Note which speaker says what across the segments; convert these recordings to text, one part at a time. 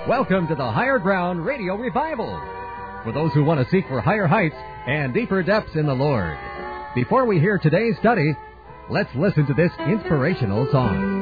Speaker 1: Welcome to the Higher Ground Radio Revival, for those who want to seek for higher heights and deeper depths in the Lord. Before we hear today's study, let's listen to this inspirational song.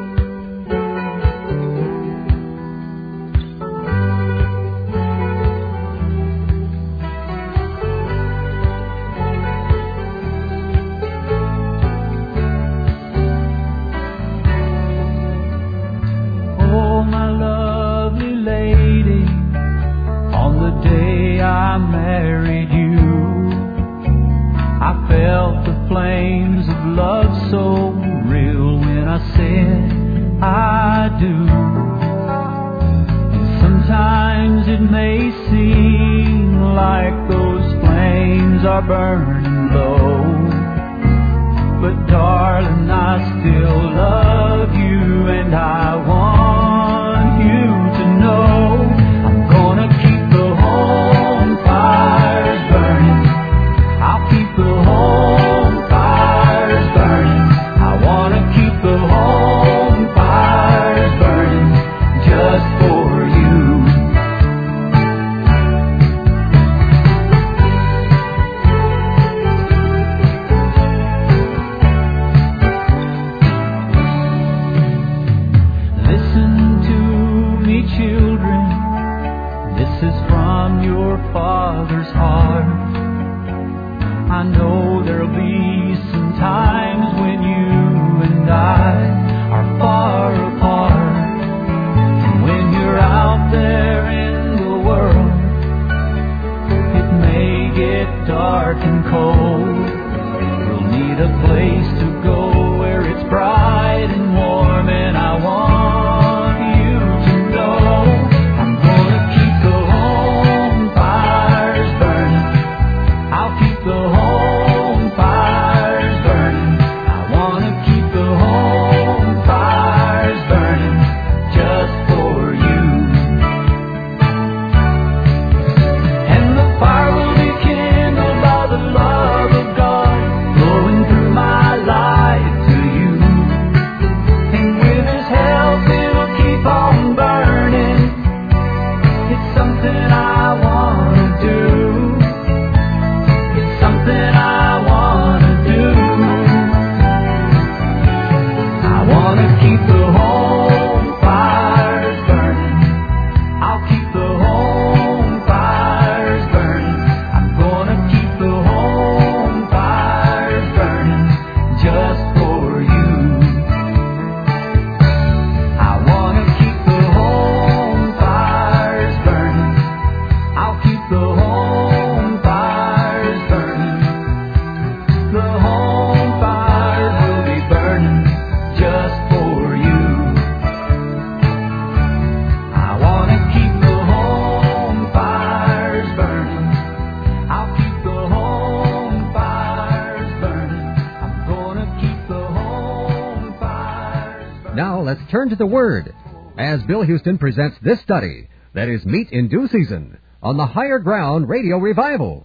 Speaker 1: Turn to the Word as Bill Houston presents this study that is Meat in Due Season on the Higher Ground Radio Revival.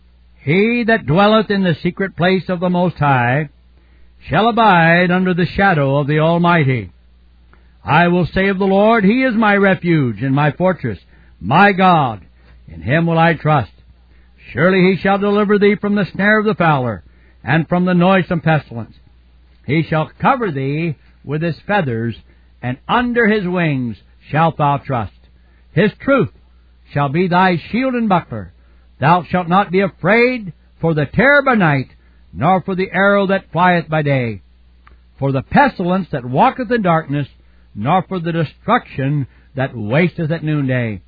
Speaker 2: He that dwelleth in the secret place of the Most High shall abide under the shadow of the Almighty. I will say of the Lord, He is my refuge and my fortress, my God. In Him will I trust. Surely He shall deliver thee from the snare of the fowler and from the noisome pestilence. He shall cover thee with His feathers, and under His wings shalt thou trust. His truth shall be thy shield and buckler. Thou shalt not be afraid for the terror by night, nor for the arrow that flieth by day, for the pestilence that walketh in darkness, nor for the destruction that wasteth at noonday.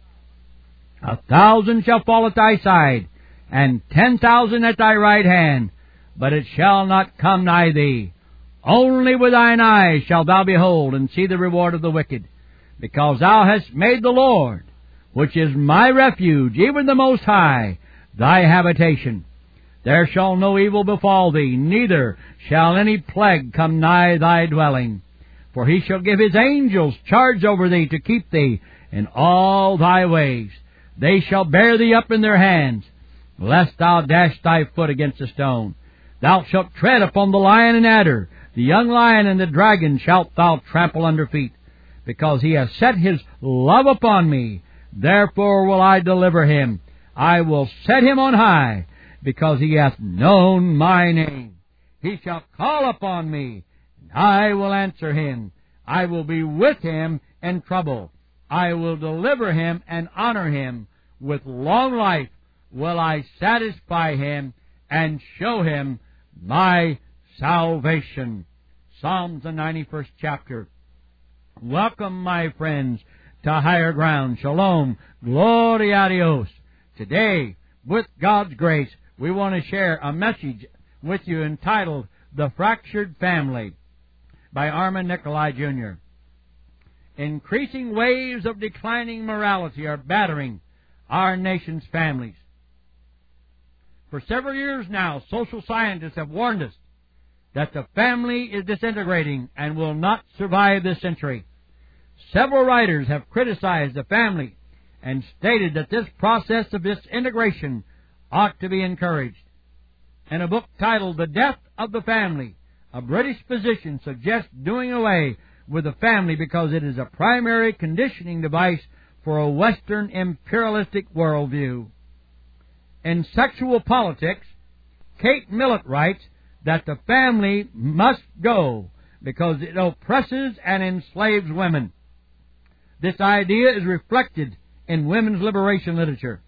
Speaker 2: 1,000 shall fall at thy side, and 10,000 at thy right hand, but it shall not come nigh thee. Only with thine eyes shalt thou behold and see the reward of the wicked, because thou hast made the Lord, which is my refuge, even the Most High, thy habitation. There shall no evil befall thee, neither shall any plague come nigh thy dwelling. For He shall give His angels charge over thee to keep thee in all thy ways. They shall bear thee up in their hands, lest thou dash thy foot against a stone. Thou shalt tread upon the lion and adder, the young lion and the dragon shalt thou trample under feet. Because He has set His love upon me, Therefore will I deliver him. I will set him on high, because he hath known my name. He shall call upon me, and I will answer him. I will be with him in trouble. I will deliver him and honor him. With long life will I satisfy him and show him my salvation. Psalms, the 91st chapter. Welcome, my friends, to Higher Ground. Shalom. Gloria a Dios. Today, with God's grace, we want to share a message with you entitled The Fractured Family by Armand Nikolai Jr. Increasing waves of declining morality are battering our nation's families. For several years now, social scientists have warned us that the family is disintegrating and will not survive this century. Several writers have criticized the family and stated that this process of disintegration ought to be encouraged. In a book titled The Death of the Family, a British physician suggests doing away with the family because it is a primary conditioning device for a Western imperialistic worldview. In Sexual Politics, Kate Millett writes that the family must go because it oppresses and enslaves women. This idea is reflected in women's liberation literature.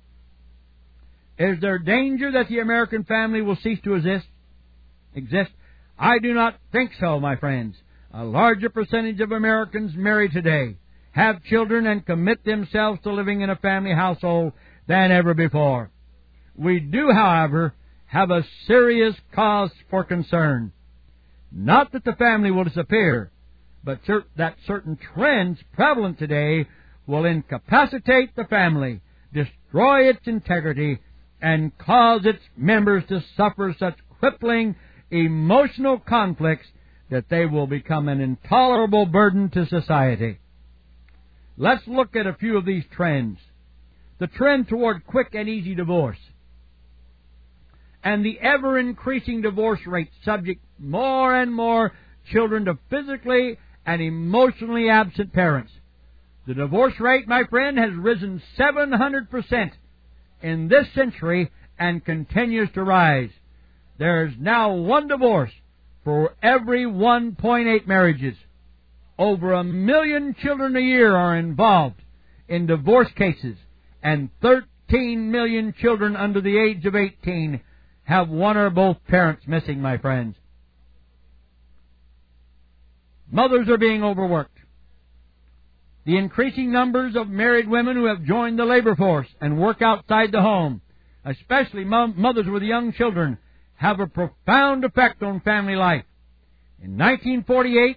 Speaker 2: Is there danger that the American family will cease to exist? I do not think so, my friends. A larger percentage of Americans married today have children and commit themselves to living in a family household than ever before. We do, however, have a serious cause for concern. Not that the family will disappear, but that certain trends prevalent today will incapacitate the family, destroy its integrity, and cause its members to suffer such crippling emotional conflicts that they will become an intolerable burden to society. Let's look at a few of these trends. The trend toward quick and easy divorce, and the ever-increasing divorce rate subject more and more children to physically and emotionally absent parents. The divorce rate, my friend, has risen 700% in this century and continues to rise. There is now one divorce for every 1.8 marriages. Over 1 million children a year are involved in divorce cases, and 13 million children under the age of 18 have one or both parents missing, my friends. Mothers are being overworked. The increasing numbers of married women who have joined the labor force and work outside the home, especially mothers with young children, have a profound effect on family life. In 1948,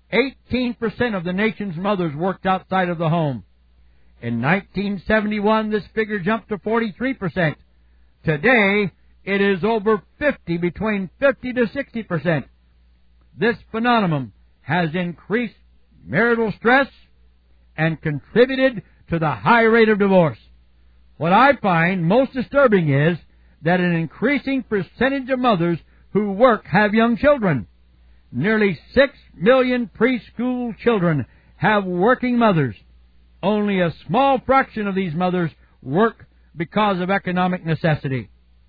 Speaker 2: 18% of the nation's mothers worked outside of the home. In 1971, this figure jumped to 43%. Today, it is over 50 to 60%. This phenomenon has increased marital stress and contributed to the high rate of divorce. What I find most disturbing is that an increasing percentage of mothers who work have young children. Nearly 6 million preschool children have working mothers. Only a small fraction of these mothers work because of economic necessity.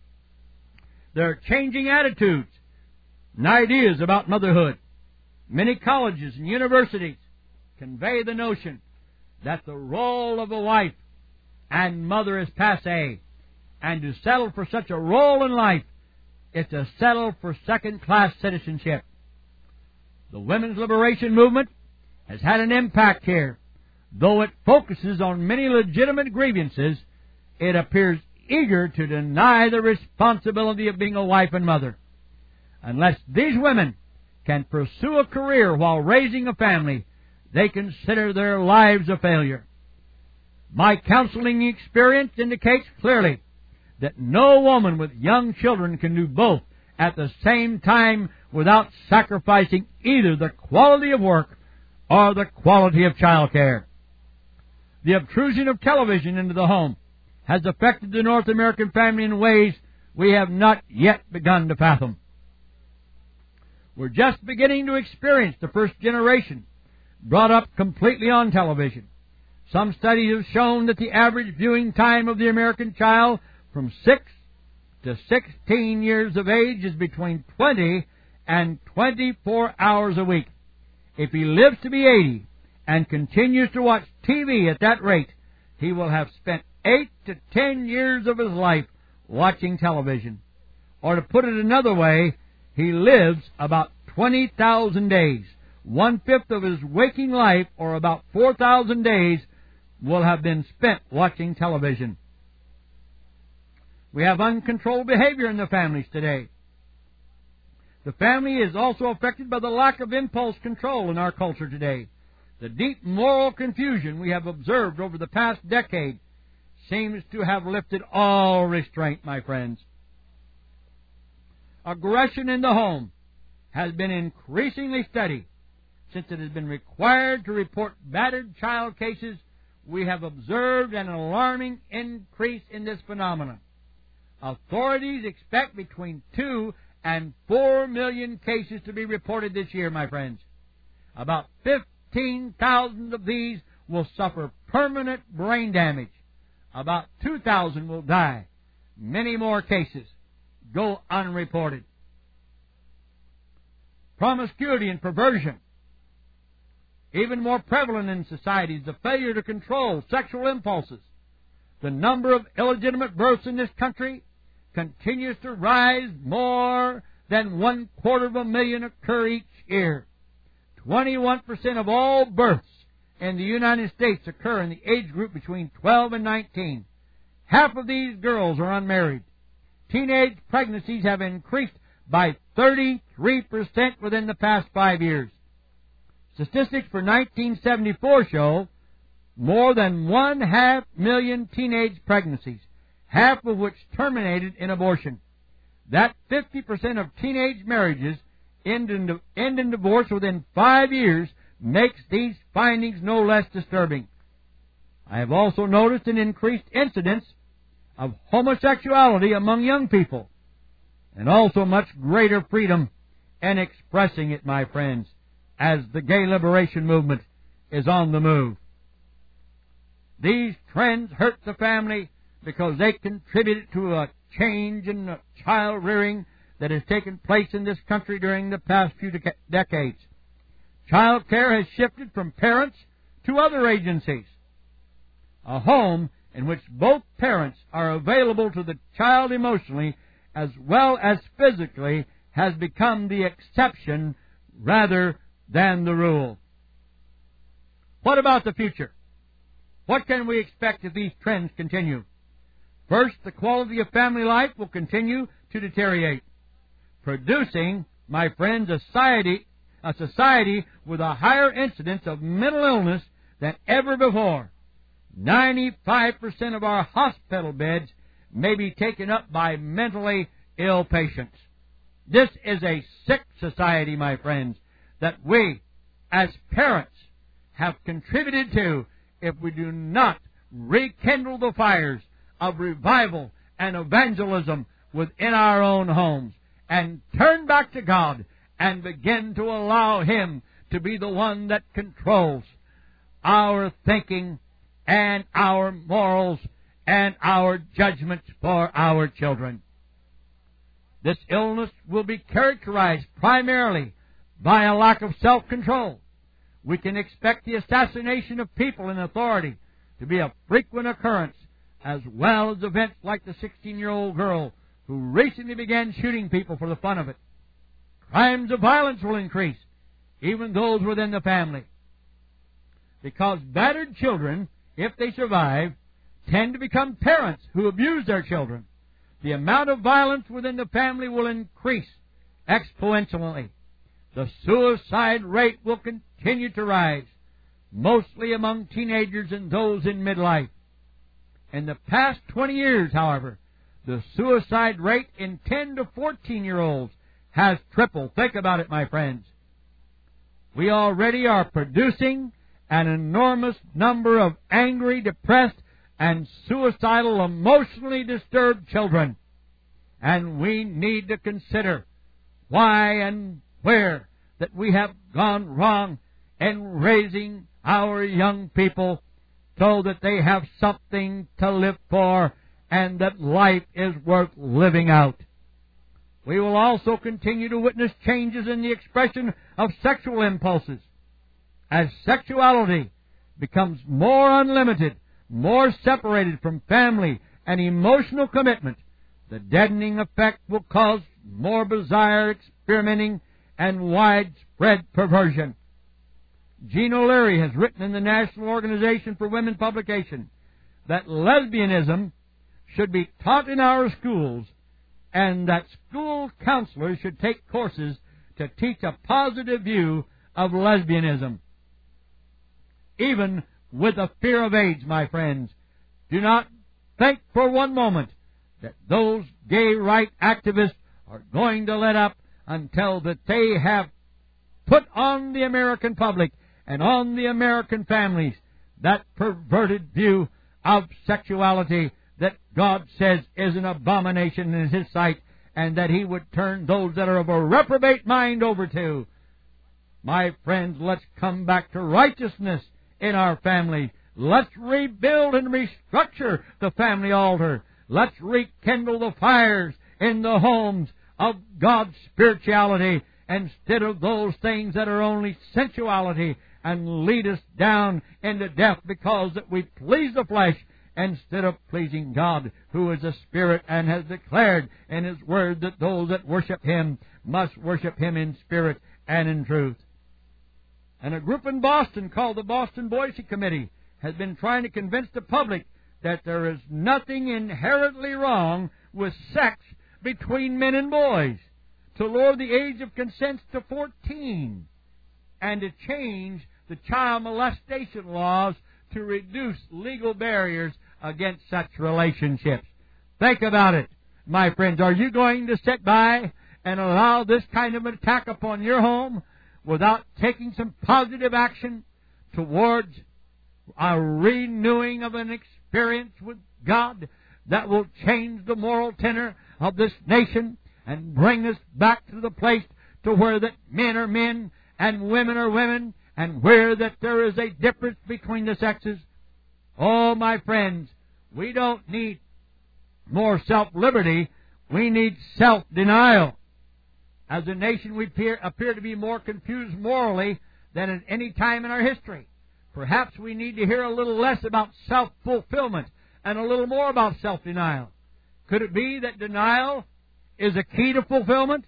Speaker 2: There are changing attitudes and ideas about motherhood. Many colleges and universities convey the notion that the role of a wife and mother is passé, and to settle for such a role in life is to settle for second-class citizenship. The women's liberation movement has had an impact here. Though it focuses on many legitimate grievances, it appears eager to deny the responsibility of being a wife and mother. Unless these women can pursue a career while raising a family, they consider their lives a failure. My counseling experience indicates clearly that no woman with young children can do both at the same time without sacrificing either the quality of work or the quality of child care. The obtrusion of television into the home has affected the North American family in ways we have not yet begun to fathom. We're just beginning to experience the first generation brought up completely on television. Some studies have shown that the average viewing time of the American child from 6 to 16 years of age is between 20 and 24 hours a week. If he lives to be 80 and continues to watch TV at that rate, he will have spent 8 to 10 years of his life watching television. Or to put it another way, he lives about 20,000 days. 1/5 of his waking life, or about 4,000 days, will have been spent watching television. We have uncontrolled behavior in the families today. The family is also affected by the lack of impulse control in our culture today. The deep moral confusion we have observed over the past decade seems to have lifted all restraint, my friends. Aggression in the home has been increasingly studied. Since it has been required to report battered child cases, we have observed an alarming increase in this phenomenon. Authorities expect between 2 and 4 million cases to be reported this year, my friends. About 15,000 of these will suffer permanent brain damage. About 2,000 will die. Many more cases go unreported. Promiscuity and perversion. Even more prevalent in society is the failure to control sexual impulses. The number of illegitimate births in this country continues to rise. More than 250,000 occur each year. 21% of all births in the United States occur in the age group between 12 and 19. Half of these girls are unmarried. Teenage pregnancies have increased by 33% within the past 5 years. Statistics for 1974 show more than 500,000 teenage pregnancies, half of which terminated in abortion. That 50% of teenage marriages end in divorce within 5 years makes these findings no less disturbing. I have also noticed an increased incidence of homosexuality among young people, and also much greater freedom in expressing it, my friends, as the gay liberation movement is on the move. These trends hurt the family because they contributed to a change in child rearing that has taken place in this country during the past few decades. Child care has shifted from parents to other agencies. A home in which both parents are available to the child emotionally as well as physically has become the exception rather than the rule. What about the future? What can we expect if these trends continue? First, the quality of family life will continue to deteriorate, producing, my friends, a society with a higher incidence of mental illness than ever before. 95% of our hospital beds may be taken up by mentally ill patients. This is a sick society, my friends, that we, as parents, have contributed to if we do not rekindle the fires of revival and evangelism within our own homes and turn back to God and begin to allow Him to be the one that controls our thinking and our morals and our judgments for our children. This illness will be characterized primarily by a lack of self-control. We can expect the assassination of people in authority to be a frequent occurrence, as well as events like the 16-year-old girl who recently began shooting people for the fun of it. Crimes of violence will increase, even those within the family, because battered children, if they survive, tend to become parents who abuse their children. The amount of violence within the family will increase exponentially. The suicide rate will continue to rise, mostly among teenagers and those in midlife. In the past 20 years, however, the suicide rate in 10 to 14-year-olds has tripled. Think about it, my friends. We already are producing an enormous number of angry, depressed, and suicidal, emotionally disturbed children. And we need to consider why and where that we have gone wrong in raising our young people so that they have something to live for and that life is worth living out. We will also continue to witness changes in the expression of sexual impulses. As sexuality becomes more unlimited, more separated from family and emotional commitment, the deadening effect will cause more bizarre experimenting and widespread perversion. Jean O'Leary has written in the National Organization for Women publication that lesbianism should be taught in our schools and that school counselors should take courses to teach a positive view of lesbianism. Even with the fear of AIDS, my friends, do not think for one moment that those gay right activists are going to let up until that they have put on the American public and on the American families that perverted view of sexuality that God says is an abomination in His sight, and that He would turn those that are of a reprobate mind over to. My friends, let's come back to righteousness in our family. Let's rebuild and restructure the family altar. Let's rekindle the fires in the homes of God's spirituality instead of those things that are only sensuality and lead us down into death because that we please the flesh instead of pleasing God, who is a spirit and has declared in His word that those that worship Him must worship Him in spirit and in truth. And a group in Boston called the Boston Boise Committee has been trying to convince the public that there is nothing inherently wrong with sex between men and boys, to lower the age of consent to 14, and to change the child molestation laws to reduce legal barriers against such relationships. Think about it, my friends. Are you going to sit by and allow this kind of attack upon your home without taking some positive action towards a renewing of an experience with God that will change the moral tenor of this nation and bring us back to the place to where that men are men and women are women, and where that there is a difference between the sexes? Oh, my friends, we don't need more self-liberty. We need self-denial. As a nation, we appear to be more confused morally than at any time in our history. Perhaps we need to hear a little less about self-fulfillment and a little more about self-denial. Could it be that denial is a key to fulfillment?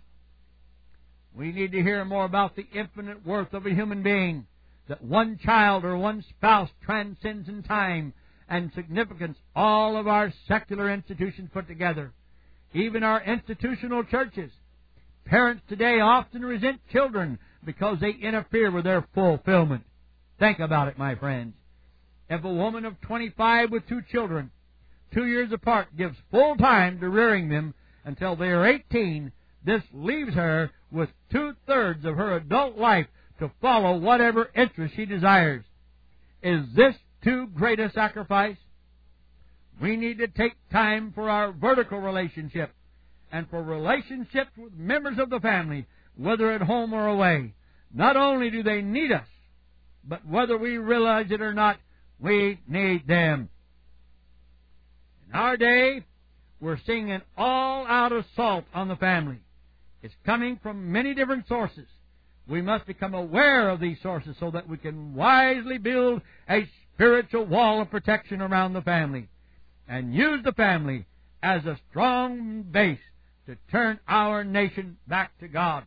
Speaker 2: We need to hear more about the infinite worth of a human being, that one child or one spouse transcends in time and significance all of our secular institutions put together, even our institutional churches. Parents today often resent children because they interfere with their fulfillment. Think about it, my friends. If a woman of 25 with 2 children, 2 years apart, gives full time to rearing them until they are 18, this leaves her with 2/3 of her adult life to follow whatever interest she desires. Is this too great a sacrifice? We need to take time for our vertical relationship and for relationships with members of the family, whether at home or away. Not only do they need us, but whether we realize it or not, we need them. In our day, we're seeing an all-out assault on the family. It's coming from many different sources. We must become aware of these sources so that we can wisely build a spiritual wall of protection around the family and use the family as a strong base to turn our nation back to God.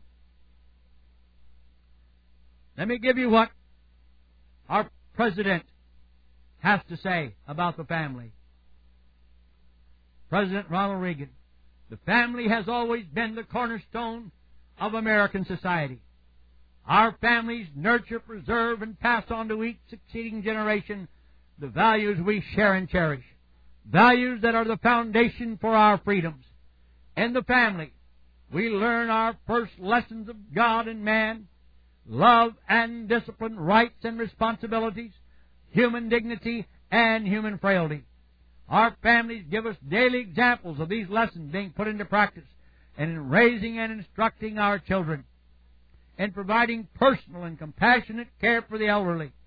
Speaker 2: Let me give you what our President has to say about the family. President Ronald Reagan: the family has always been the cornerstone of American society. Our families nurture, preserve, and pass on to each succeeding generation the values we share and cherish, values that are the foundation for our freedoms. In the family, we learn our first lessons of God and man, love and discipline, rights and responsibilities, human dignity and human frailty. Our families give us daily examples of these lessons being put into practice and in raising and instructing our children, in providing personal and compassionate care for the elderly,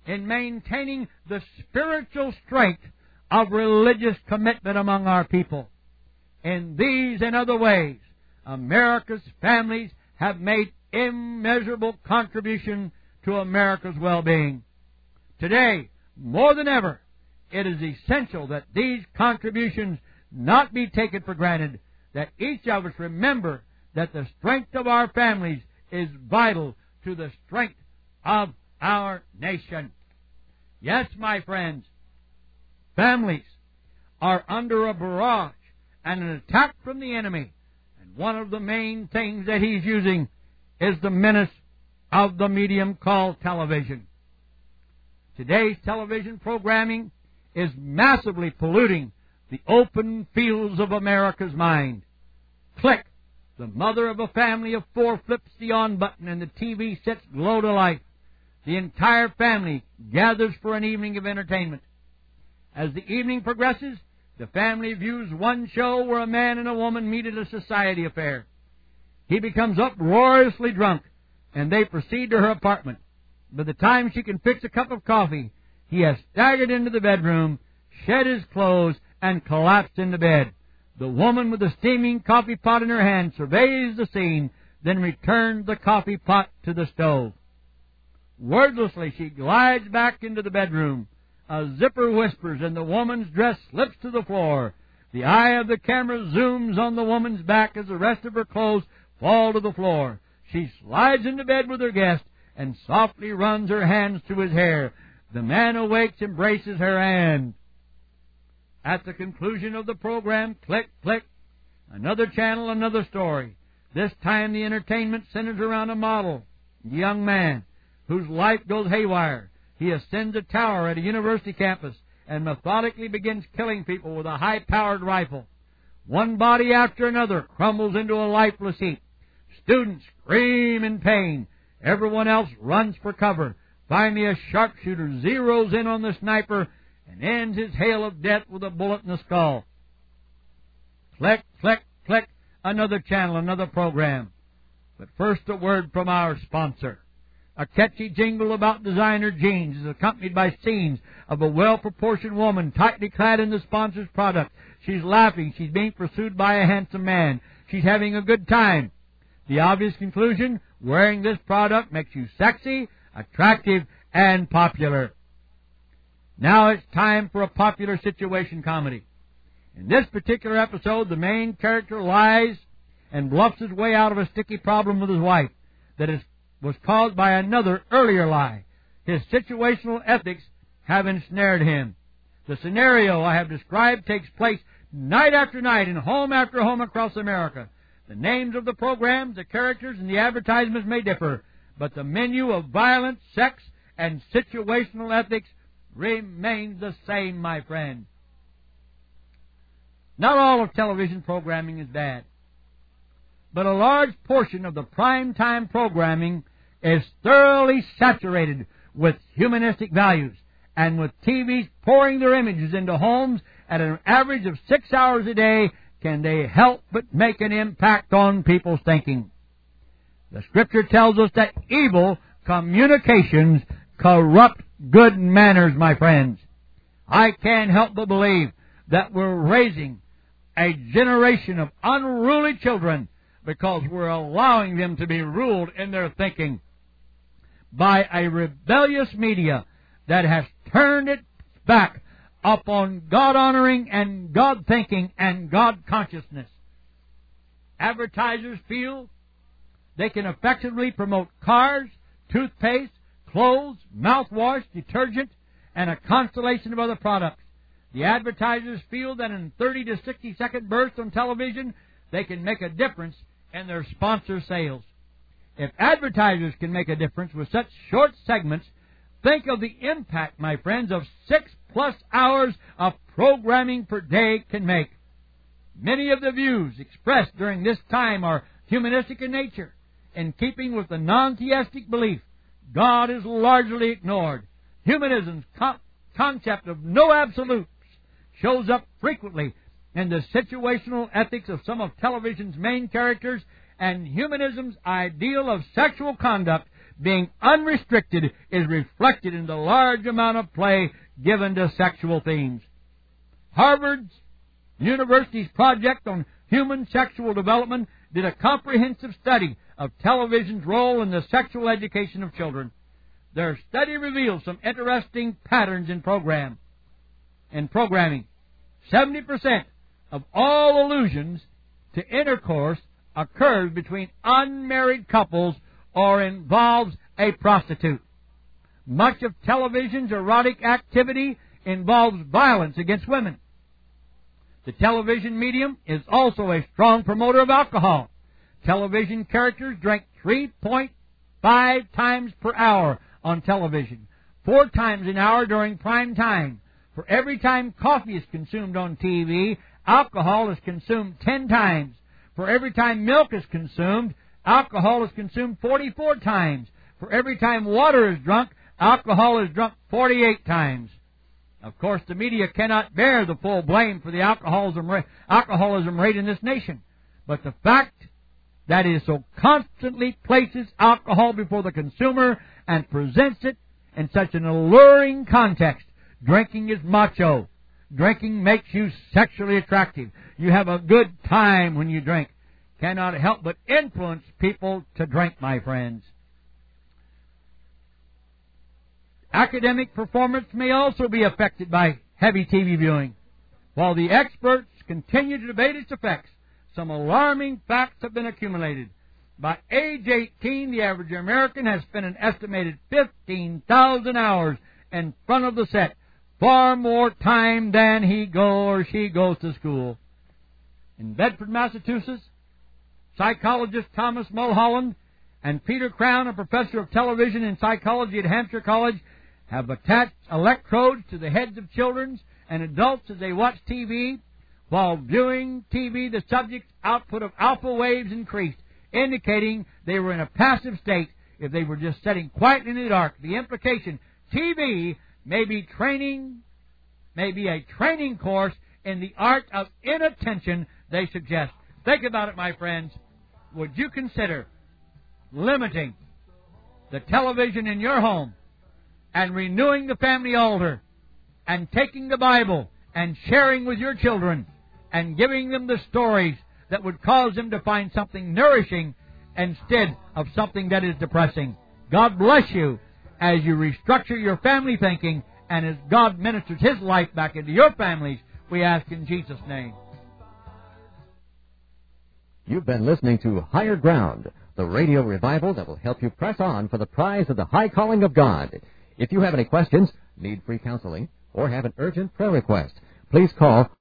Speaker 2: in maintaining the spiritual strength of religious commitment among our people. In these and other ways, America's families have made immeasurable contribution to America's well-being. Today, more than ever, it is essential that these contributions not be taken for granted, that each of us remember that the strength of our families is vital to the strength of our nation. Yes, my friends, families are under a barrage and an attack from the enemy, and one of the main things that he's using is the menace of the medium called television. Today's television programming is massively polluting the open fields of America's mind. Click! The mother of a family of four flips the on button and the TV sets glow to life. The entire family gathers for an evening of entertainment. As the evening progresses, the family views one show where a man and a woman meet at a society affair. He becomes uproariously drunk, and they proceed to her apartment. By the time she can fix a cup of coffee, he has staggered into the bedroom, shed his clothes, and collapsed into bed. The woman with the steaming coffee pot in her hand surveys the scene, then returns the coffee pot to the stove. Wordlessly, she glides back into the bedroom. A zipper whispers, and the woman's dress slips to the floor. The eye of the camera zooms on the woman's back as the rest of her clothes fall to the floor. She slides into bed with her guest and softly runs her hands through his hair. The man awakes, embraces her, and at the conclusion of the program, click, click, another channel, another story. This time the entertainment centers around a model, a young man, whose life goes haywire. He ascends a tower at a university campus and methodically begins killing people with a high-powered rifle. One body after another crumbles into a lifeless heap. Students scream in pain. Everyone else runs for cover. Finally, a sharpshooter zeroes in on the sniper and ends his hail of death with a bullet in the skull. Click, click, click, another channel, another program. But first, a word from our sponsor. A catchy jingle about designer jeans is accompanied by scenes of a well-proportioned woman tightly clad in the sponsor's product. She's laughing. She's being pursued by a handsome man. She's having a good time. The obvious conclusion, wearing this product makes you sexy, attractive, and popular. Now it's time for a popular situation comedy. In this particular episode, the main character lies and bluffs his way out of a sticky problem with his wife that was caused by another earlier lie. His situational ethics have ensnared him. The scenario I have described takes place night after night in home after home across America. The names of the programs, the characters, and the advertisements may differ, but the menu of violence, sex, and situational ethics remains the same, my friend. Not all of television programming is bad, but a large portion of the prime-time programming is thoroughly saturated with humanistic values, and with TVs pouring their images into homes at an average of 6 hours a day, can they help but make an impact on people's thinking. The Scripture tells us that evil communications corrupt good manners, my friends. I can't help but believe that we're raising a generation of unruly children because we're allowing them to be ruled in their thinking by a rebellious media that has turned its back upon God-honoring and God-thinking and God-consciousness. Advertisers feel they can effectively promote cars, toothpaste, clothes, mouthwash, detergent, and a constellation of other products. The advertisers feel that in 30 to 60-second bursts on television, they can make a difference in their sponsor sales. If advertisers can make a difference with such short segments, think of the impact, my friends, of 6+ hours of programming per day can make. Many of the views expressed during this time are humanistic in nature. In keeping with the non-theistic belief, God is largely ignored. Humanism's concept of no absolutes shows up frequently in the situational ethics of some of television's main characters, and humanism's ideal of sexual conduct being unrestricted, is reflected in the large amount of play given to sexual themes. Harvard University's project on human sexual development did a comprehensive study of television's role in the sexual education of children. Their study reveals some interesting patterns in programming. 70% of all allusions to intercourse occurs between unmarried couples or involves a prostitute. Much of television's erotic activity involves violence against women. The television medium is also a strong promoter of alcohol. Television characters drink 3.5 times per hour on television, 4 times an hour during prime time. For every time coffee is consumed on TV, alcohol is consumed 10 times. For every time milk is consumed, alcohol is consumed 44 times. For every time water is drunk, alcohol is drunk 48 times. Of course, the media cannot bear the full blame for the alcoholism rate in this nation. But the fact that it so constantly places alcohol before the consumer and presents it in such an alluring context. Drinking is macho. Drinking makes you sexually attractive. You have a good time when you drink. Cannot help but influence people to drink, my friends. Academic performance may also be affected by heavy TV viewing. While the experts continue to debate its effects, some alarming facts have been accumulated. By age 18, the average American has spent an estimated 15,000 hours in front of the set, far more time than he or she goes to school. In Bedford, Massachusetts, psychologist Thomas Mulholland and Peter Crown, a professor of television and psychology at Hampshire College, have attached electrodes to the heads of children and adults as they watch TV. While viewing TV, the subject's output of alpha waves increased, indicating they were in a passive state if they were just sitting quietly in the dark. The implication, TV may be a training course in the art of inattention, they suggest. Think about it, my friends. Would you consider limiting the television in your home and renewing the family altar and taking the Bible and sharing with your children and giving them the stories that would cause them to find something nourishing instead of something that is depressing? God bless you as you restructure your family thinking and as God ministers His life back into your families, we ask in Jesus' name.
Speaker 1: You've been listening to Higher Ground, the radio revival that will help you press on for the prize of the high calling of God. If you have any questions, need free counseling, or have an urgent prayer request, please call